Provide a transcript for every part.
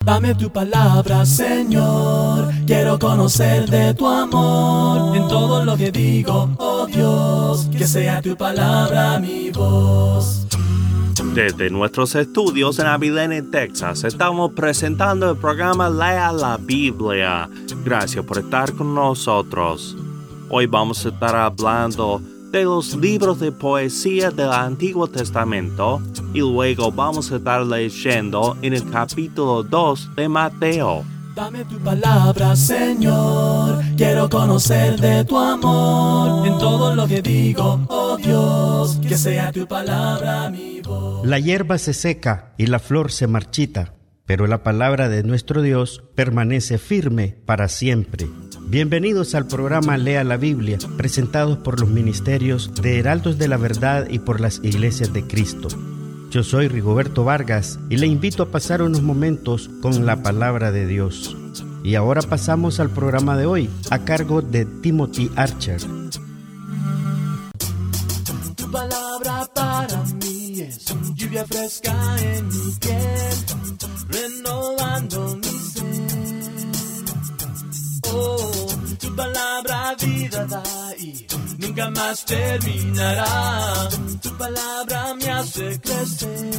Dame tu palabra, Señor. Quiero conocer de tu amor en todo lo que digo, oh Dios. Que sea tu palabra mi voz. Desde nuestros estudios en Abilene, Texas, estamos presentando el programa Lea la Biblia. Gracias por estar con nosotros. Hoy vamos a estar hablando de los libros de poesía del Antiguo Testamento y luego vamos a estar leyendo en el capítulo 2 de Mateo. Dame tu palabra, Señor. Quiero conocer de tu amor en todo lo que digo, oh Dios. Que sea tu palabra mi voz. La hierba se seca y la flor se marchita, pero la palabra de nuestro Dios permanece firme para siempre. Bienvenidos al programa Lea la Biblia, presentados por los ministerios de Heraldos de la Verdad y por las Iglesias de Cristo. Yo soy Rigoberto Vargas y le invito a pasar unos momentos con la palabra de Dios. Y ahora pasamos al programa de hoy, a cargo de Timothy Archer. Tu palabra para mí es lluvia fresca en mi piel, renovando mi ser. Oh, tu palabra vida da y nunca más terminará. Tu palabra me hace crecer.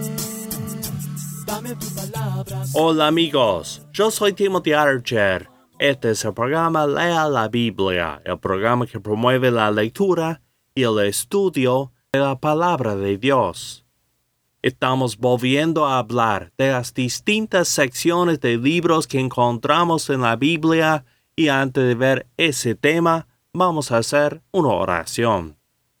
Dame tu palabra. Hola amigos, yo soy Timothy Archer. Este es el programa Lea la Biblia, el programa que promueve la lectura y el estudio de la palabra de Dios. Estamos volviendo a hablar de las distintas secciones de libros que encontramos en la Biblia y antes de ver ese tema, vamos a hacer una oración.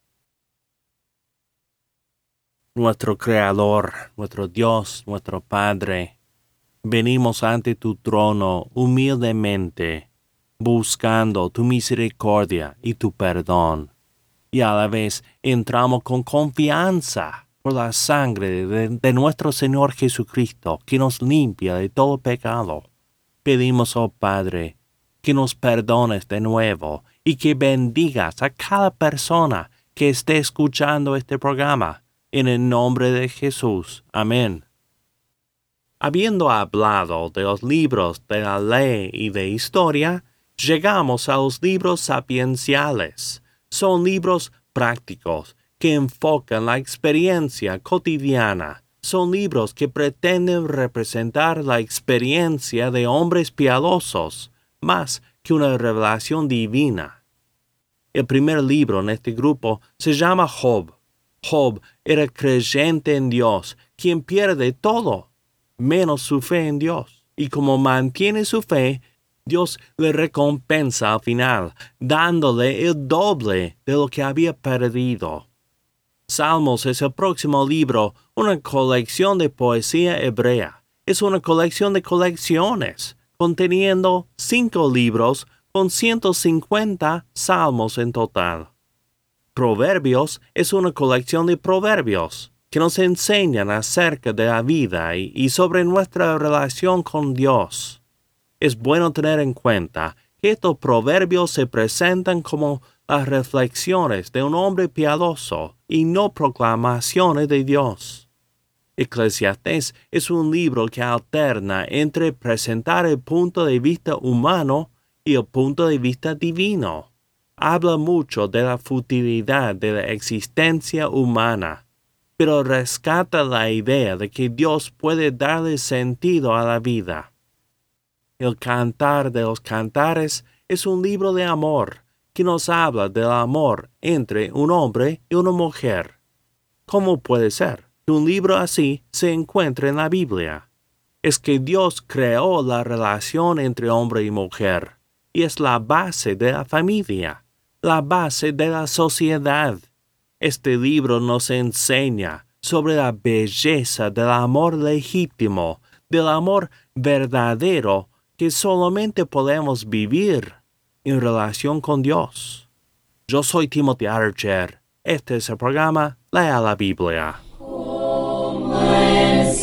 Nuestro Creador, nuestro Dios, nuestro Padre, venimos ante tu trono humildemente, buscando tu misericordia y tu perdón. Y a la vez entramos con confianza por la sangre de nuestro Señor Jesucristo, que nos limpia de todo pecado. Pedimos, oh Padre, que nos perdones de nuevo y que bendigas a cada persona que esté escuchando este programa. En el nombre de Jesús. Amén. Habiendo hablado de los libros de la ley y de historia, llegamos a los libros sapienciales. Son libros prácticos que enfocan la experiencia cotidiana. Son libros que pretenden representar la experiencia de hombres piadosos, más que una revelación divina. El primer libro en este grupo se llama Job. Job era creyente en Dios, quien pierde todo, menos su fe en Dios. Y como mantiene su fe, Dios le recompensa al final, dándole el doble de lo que había perdido. Salmos es el próximo libro, una colección de poesía hebrea. Es una colección de colecciones, conteniendo 5 libros con 150 salmos en total. Proverbios es una colección de proverbios que nos enseñan acerca de la vida y sobre nuestra relación con Dios. Es bueno tener en cuenta que estos proverbios se presentan como las reflexiones de un hombre piadoso y no proclamaciones de Dios. Eclesiastés es un libro que alterna entre presentar el punto de vista humano y el punto de vista divino. Habla mucho de la futilidad de la existencia humana, pero rescata la idea de que Dios puede darle sentido a la vida. El Cantar de los Cantares es un libro de amor que nos habla del amor entre un hombre y una mujer. ¿Cómo puede ser que un libro así se encuentre en la Biblia? Es que Dios creó la relación entre hombre y mujer, y es la base de la familia, la base de la sociedad. Este libro nos enseña sobre la belleza del amor legítimo, del amor verdadero que solamente podemos vivir en relación con Dios. Yo soy Timothy Archer. Este es el programa Lea la Biblia. Como el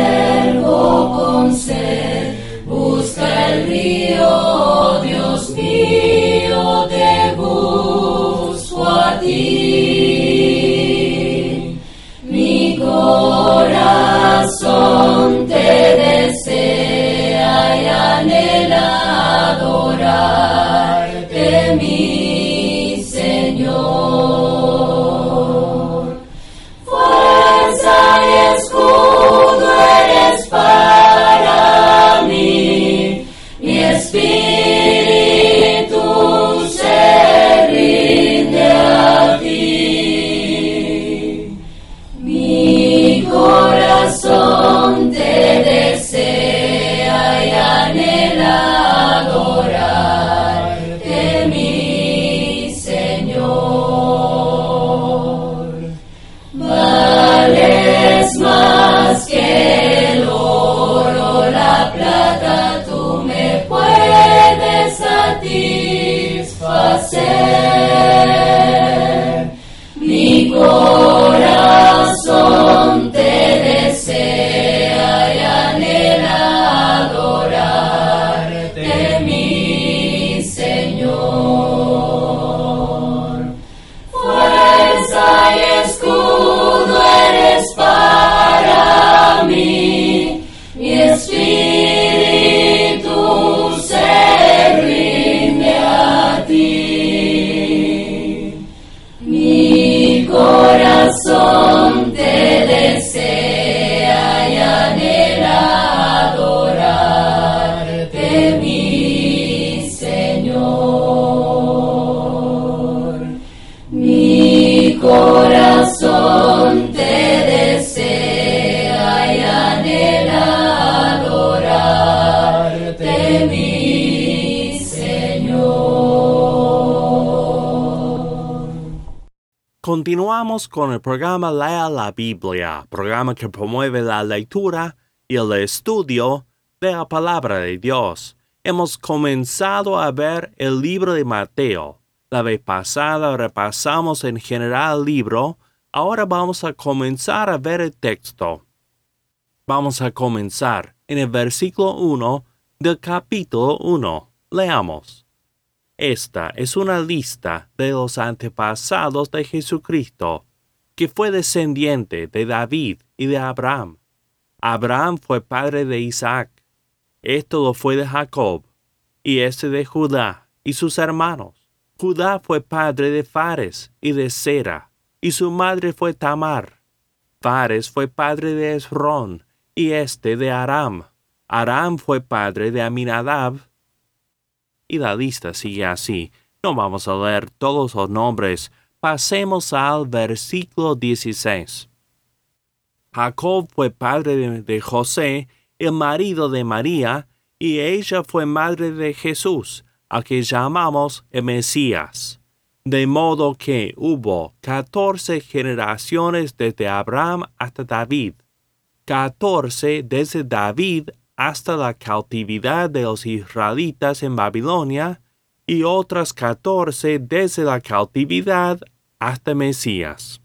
siervo con sed busca el río, Dios mío, te busco a ti. Mi corazón te desea. adorarte, mi Señor. Fuerza y escudo eres para mí, mi espíritu se rinde a ti. Mi corazón te desea y anhela adorarte, mi Señor. Vales más que el oro, la plata, tú me puedes satisfacer. Mi corazón te desea y anhela adorarte, mi Señor. Fuerza y escudo eres para mí, mi espíritu se rinde a ti. Mi corazón te desea y anhela adorarte, mi Señor. Mi corazón te desea y anhela adorarte, mi Señor. Continuamos con el programa Lea la Biblia, programa que promueve la lectura y el estudio de la palabra de Dios. Hemos comenzado a ver el libro de Mateo. La vez pasada repasamos en general el libro. Ahora vamos a comenzar a ver el texto. Vamos a comenzar en el versículo 1 del capítulo 1. Leamos. Esta es una lista de los antepasados de Jesucristo, que fue descendiente de David y de Abraham. Abraham fue padre de Isaac. Esto lo fue de Jacob, y este de Judá y sus hermanos. Judá fue padre de Fares y de Zera, y su madre fue Tamar. Fares fue padre de Esrón, y este de Aram. Aram fue padre de Aminadab. Y la lista sigue así. No vamos a leer todos los nombres. Pasemos al versículo 16. Jacob fue padre de José, el marido de María, y ella fue madre de Jesús, al que llamamos el Mesías. De modo que hubo 14 generaciones desde Abraham hasta David, 14 desde David hasta la cautividad de los israelitas en Babilonia, y otras 14 desde la cautividad hasta Mesías.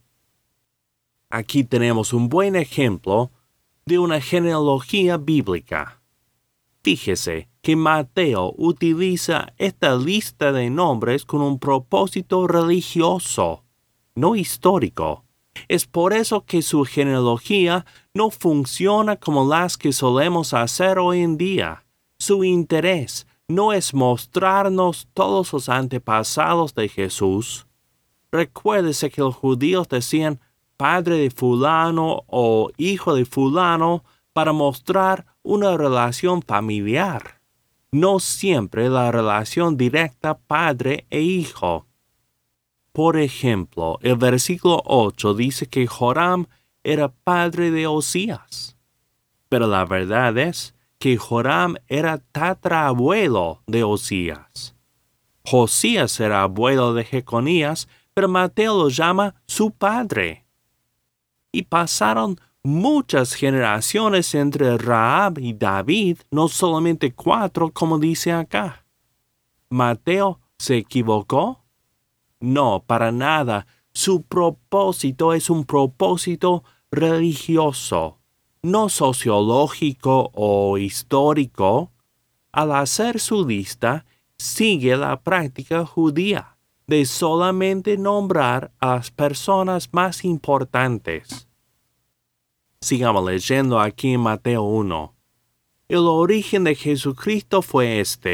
Aquí tenemos un buen ejemplo de una genealogía bíblica. Fíjese que Mateo utiliza esta lista de nombres con un propósito religioso, no histórico. Es por eso que su genealogía no funciona como las que solemos hacer hoy en día. Su interés no es mostrarnos todos los antepasados de Jesús. Recuérdese que los judíos decían padre de fulano o hijo de fulano para mostrar una relación familiar, no siempre la relación directa padre e hijo. Por ejemplo, el versículo 8 dice que Joram era padre de Osías. Pero la verdad es que Joram era tatarabuelo de Osías. Josías era abuelo de Jeconías, pero Mateo lo llama su padre. Y pasaron muchas generaciones entre Rahab y David, no solamente 4 como dice acá. ¿Mateo se equivocó? No, para nada. Su propósito es un propósito religioso, no sociológico o histórico. Al hacer su lista, sigue la práctica judía de solamente nombrar a las personas más importantes. Sigamos leyendo aquí en Mateo 1. El origen de Jesucristo fue este.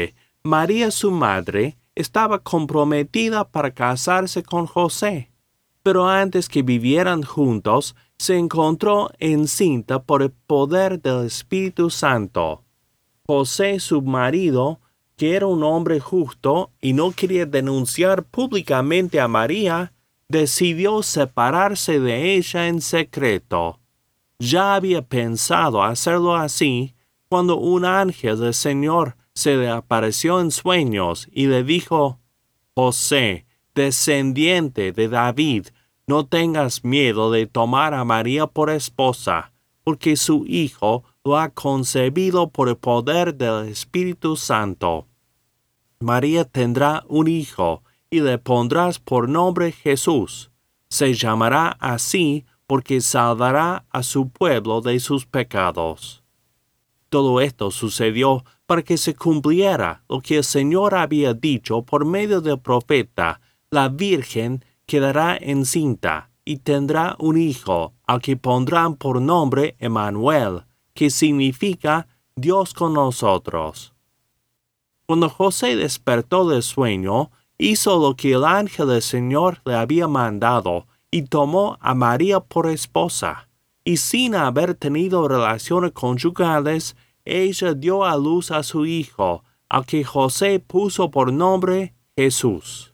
María, su madre, estaba comprometida para casarse con José, pero antes que vivieran juntos, se encontró encinta por el poder del Espíritu Santo. José, su marido, que era un hombre justo y no quería denunciar públicamente a María, decidió separarse de ella en secreto. Ya había pensado hacerlo así cuando un ángel del Señor se le apareció en sueños y le dijo: José, descendiente de David, no tengas miedo de tomar a María por esposa, porque su hijo lo ha concebido por el poder del Espíritu Santo. María tendrá un hijo, y le pondrás por nombre Jesús. Se llamará así porque salvará a su pueblo de sus pecados. Todo esto sucedió para que se cumpliera lo que el Señor había dicho por medio del profeta: la Virgen quedará encinta y tendrá un hijo, al que pondrán por nombre Emmanuel, que significa Dios con nosotros. Cuando José despertó del sueño, hizo lo que el ángel del Señor le había mandado y tomó a María por esposa, y sin haber tenido relaciones conyugales, ella dio a luz a su hijo, al que José puso por nombre Jesús.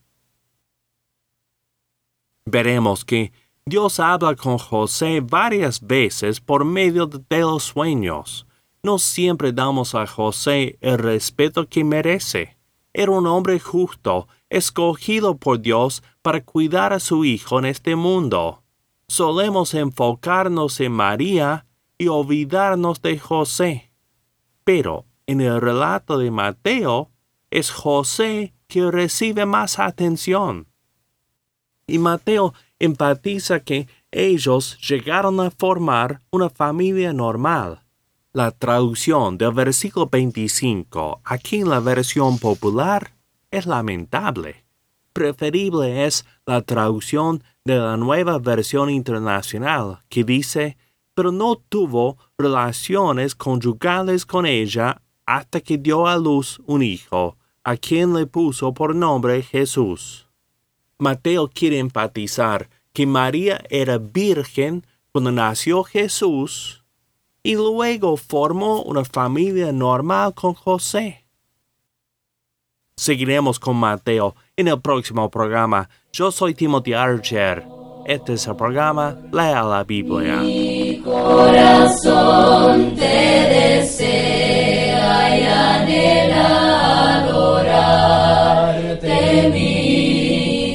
Veremos que Dios habla con José varias veces por medio de los sueños. No siempre damos a José el respeto que merece. Era un hombre justo, escogido por Dios para cuidar a su hijo en este mundo. Solemos enfocarnos en María y olvidarnos de José. Pero en el relato de Mateo, es José que recibe más atención. Y Mateo enfatiza que ellos llegaron a formar una familia normal. La traducción del versículo 25, aquí en la versión popular, es lamentable. Preferible es la traducción de la Nueva Versión Internacional, que dice: pero no tuvo relaciones conyugales con ella hasta que dio a luz un hijo, a quien le puso por nombre Jesús. Mateo quiere enfatizar que María era virgen cuando nació Jesús, y luego formó una familia normal con José. Seguiremos con Mateo en el próximo programa. Yo soy Timothy Archer. Este es el programa Lea la Biblia. Mi corazón te desea y anhela adorarte, mi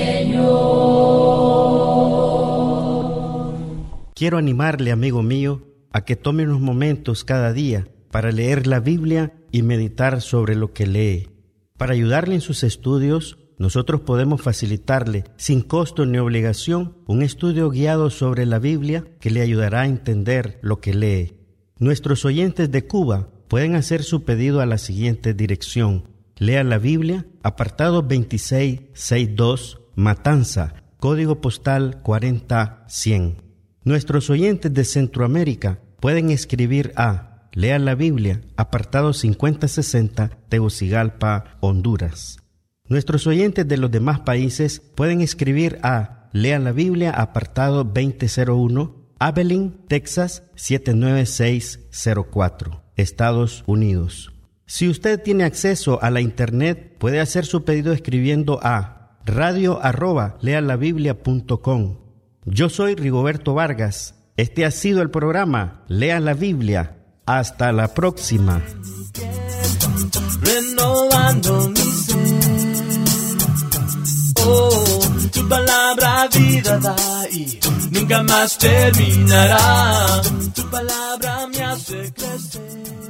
Señor. Quiero animarle, amigo mío, a que tome unos momentos cada día para leer la Biblia y meditar sobre lo que lee. Para ayudarle en sus estudios, nosotros podemos facilitarle, sin costo ni obligación, un estudio guiado sobre la Biblia que le ayudará a entender lo que lee. Nuestros oyentes de Cuba pueden hacer su pedido a la siguiente dirección: Lea la Biblia, apartado 2662, Matanza, código postal 40100. Nuestros oyentes de Centroamérica pueden escribir a Lea la Biblia, apartado 5060, Tegucigalpa, Honduras. Nuestros oyentes de los demás países pueden escribir a Lea la Biblia, apartado 2001, Abilene, Texas 79604, Estados Unidos. Si usted tiene acceso a la internet, puede hacer su pedido escribiendo a radio@lealabiblia.com. Yo soy Rigoberto Vargas. Este ha sido el programa Lea la Biblia. Hasta la próxima. Renovando mi ser. Oh, tu palabra vida da y nunca más terminará. Tu palabra me hace crecer.